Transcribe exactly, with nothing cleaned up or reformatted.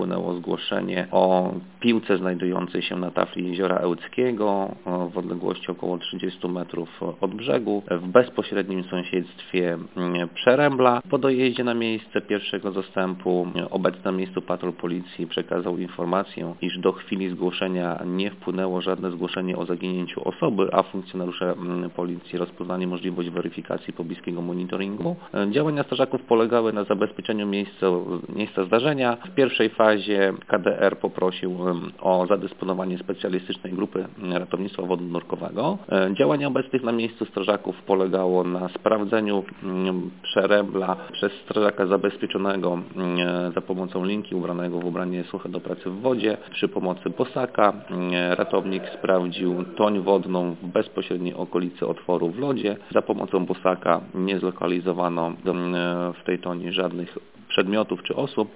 wpłynęło zgłoszenie o piłce znajdującej się na tafli jeziora Ełckiego w odległości około trzydziestu metrów od brzegu w bezpośrednim sąsiedztwie Przerębla. Po dojeździe na miejsce pierwszego zastępu obecny na miejscu patrol policji przekazał informację, iż do chwili zgłoszenia nie wpłynęło żadne zgłoszenie o zaginięciu osoby, a funkcjonariusze policji rozpoznali możliwość weryfikacji pobliskiego monitoringu. Działania strażaków polegały na zabezpieczeniu miejsca, miejsca zdarzenia. W pierwszej fazie K D R poprosił o zadysponowanie specjalistycznej grupy ratownictwa wodno-nurkowego. Działania obecnych na miejscu strażaków polegało na sprawdzeniu Przerębla przez strażaka zabezpieczonego za pomocą linki ubranego w ubranie suche do pracy w wodzie przy pomocy bosaka. Ratownik sprawdził toń wodną w bezpośredniej okolicy otworu w lodzie. Za pomocą bosaka nie zlokalizowano w tej toni żadnych przedmiotów czy osób.